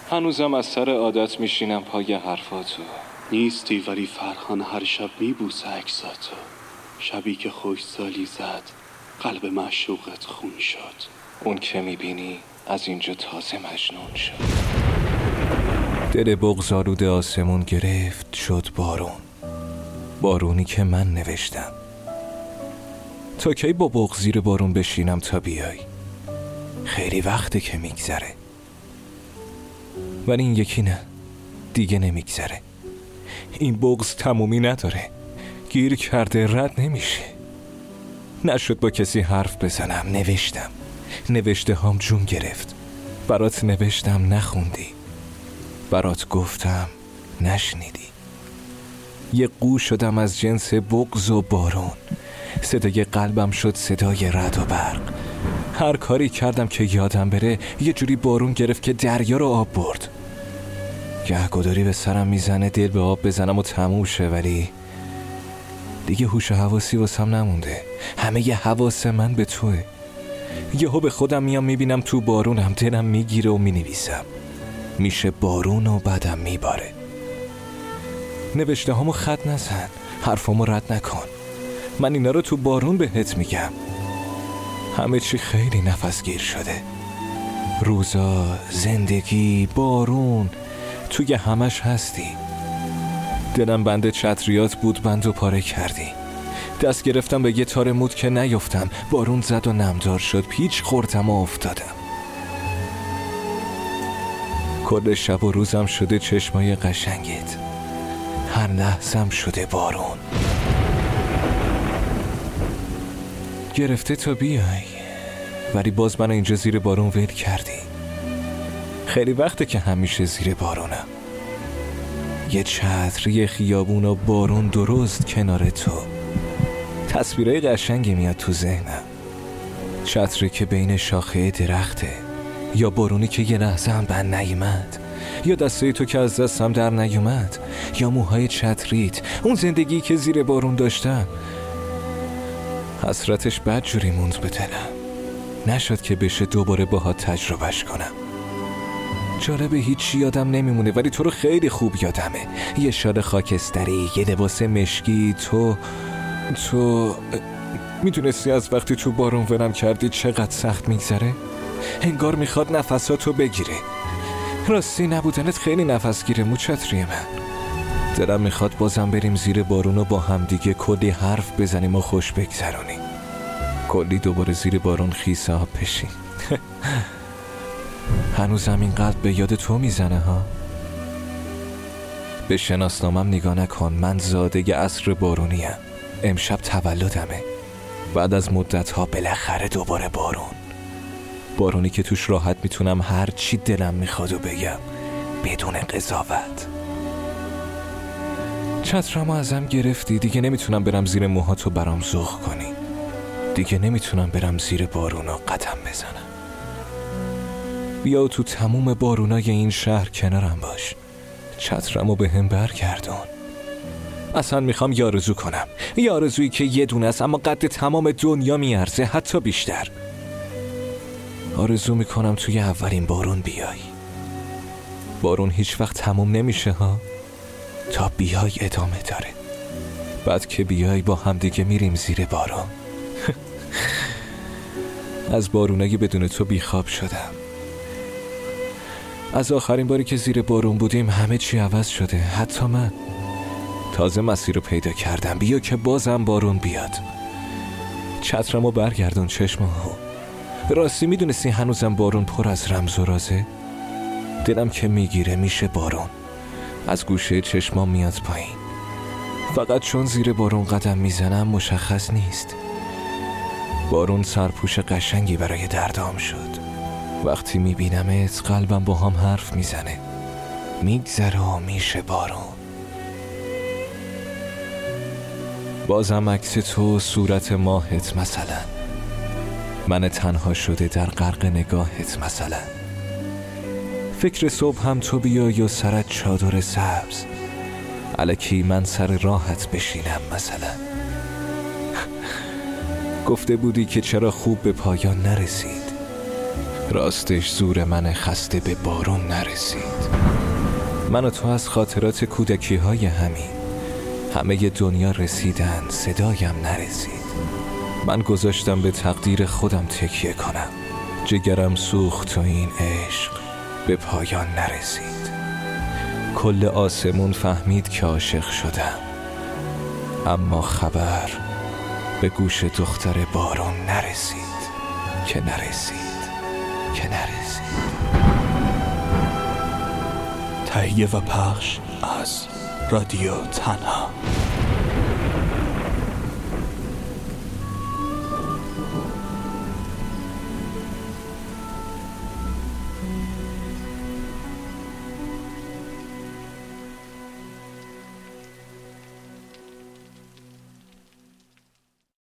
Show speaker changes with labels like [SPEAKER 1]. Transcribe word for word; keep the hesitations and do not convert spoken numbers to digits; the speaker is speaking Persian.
[SPEAKER 1] هنوزم از سر عادت میشینم پای حرفاتو.
[SPEAKER 2] نیستی ولی فرهان هر شب میبوسه عکساتو. شبی که خوش سالی زد قلب معشوقت خون شد.
[SPEAKER 1] اون که میبینی از اینجا تازه مجنون شد.
[SPEAKER 3] دل بغض‌آلود آسمون گرفت شد بارون. بارونی که من نوشتم. تا کی با بغض زیر بارون بشینم تا بیای؟ خیلی وقته که میگذره، ولی این یکی نه، دیگه نمیگذره. این بغض تمومی نداره، گیر کرده، رد نمیشه. نشد با کسی حرف بزنم. نوشتم، نوشته هام جون گرفت. برات نوشتم نخوندی، برات گفتم نشنیدی. یه قو شدم از جنس بغض و بارون. صدای قلبم شد صدای رعد و برق. هر کاری کردم که یادم بره یه جوری بارون گرفت که دریا رو آب برد. گهگداری به سرم میزنه دل به آب بزنم و تموم شه، ولی دیگه هوش و حواسی واسم نمونده. همه ی حواس من به توه. یهو به خودم میام میبینم تو بارونم، دلم میگیره و مینویسم میشه بارون و بعدم میباره. نوشته هامو خط نزن، حرفامو رد نکن. من اینا رو تو بارون بهت میگم. همه چی خیلی نفسگیر شده. روزا، زندگی، بارون، توی همش هستی. دلم بند چتریات بود، بند و پاره کردی. دست گرفتم به یه تار مود که نیفتم. بارون زد و نمدار شد، پیچ خوردم و افتادم. کل شب و روزم شده چشمای قشنگت، هر لحظم شده بارون. گرفته تا بیای، ولی باز من اینجا زیر بارون ول کردی. خیلی وقته که همیشه زیر بارونم. یه چتر، یه خیابون و بارون درست کنار تو. تصویرای قشنگی میاد تو ذهنم. چتری که بین شاخه درخته، یا بارونی که یه لحظه هم بند نیومد، یا دسته تو که از دستم در نیومد، یا موهای چتریت، اون زندگی که زیر بارون داشتم. حسرتش بد جوری موند به دلم. نشد که بشه دوباره باهات تجربهش کنم. جالبه هیچی یادم نمیمونه، ولی تو رو خیلی خوب یادمه. یه شال خاکستری، یه لباس مشکی. تو تو میدونستی از وقتی تو بارون ولم کردی چقدر سخت میگذره؟ انگار میخواد نفساتو بگیره. راستی نبودنت خیلی نفسگیره موچتری من. دلم میخواد بازم بریم زیر بارون و با هم دیگه کلی حرف بزنیم و خوش بگذرونیم. کلی دوباره زیر بارون خیس آب بشیم. هنوزم این قلب به یاد تو میزنه ها. به شناسنامم نگاه نکن، من زاده عصر بارونیم. امشب تولدمه. بعد از مدت ها بالاخره دوباره بارون. بارونی که توش راحت میتونم هر چی دلم میخوادو بگم بدون قضاوت. چترمو ازم گرفتی، دیگه نمیتونم برم زیر موهاتو برام ذوق کنی. دیگه نمیتونم برم زیر بارون و قدم بزنم. بیا تو تموم بارونای این شهر کنارم باش. چترمو به هم برگردون. اصلا میخوام یارزو کنم، یارزویی که یه دونه است اما قد تمام دنیا میارزه، حتی بیشتر. آرزو میکنم توی اولین بارون بیای. بارون هیچ وقت تموم نمیشه ها، تا بیای ادامه داره. بعد که بیای با هم دیگه میریم زیر بارون. از بارونای بدون تو بیخواب شدم. از آخرین باری که زیر بارون بودیم همه چی عوض شده، حتی من. تازه مسیر رو پیدا کردم. بیا که بازم بارون بیاد. چترمو برگردون چشمو. راستی میدونستی هنوزم بارون پر از رمز و رازه؟ دلم که میگیره میشه بارون. از گوشه چشمام میاد پایین. فقط چون زیر بارون قدم میزنم مشخص نیست. بارون سرپوش قشنگی برای دردام شد. وقتی میبینمت قلبم با هم حرف میزنه. میگذره و میشه بارون. بازم عکس تو، صورت ماهت مثلا. من تنها شده در غرق نگاهت مثلا. فکر صبح هم تو بیای و سرت چادر سبز، الکی من سر راحت بشینم مثلا. گفته بودی که چرا خوب به پایان نرسید. راستش زور من خسته به بارون نرسید. من و تو از خاطرات کودکی های همین همه دنیا رسیدن، صدایم نرسید. من گذاشتم به تقدیر خودم تکیه کنم. جگرم سوخت و این عشق به پایان نرسید. کل آسمون فهمید که عاشق شدم، اما خبر به گوش دختر بارون نرسید که نرسید که نرسید.
[SPEAKER 2] تهیه و پخش از رادیو تنها.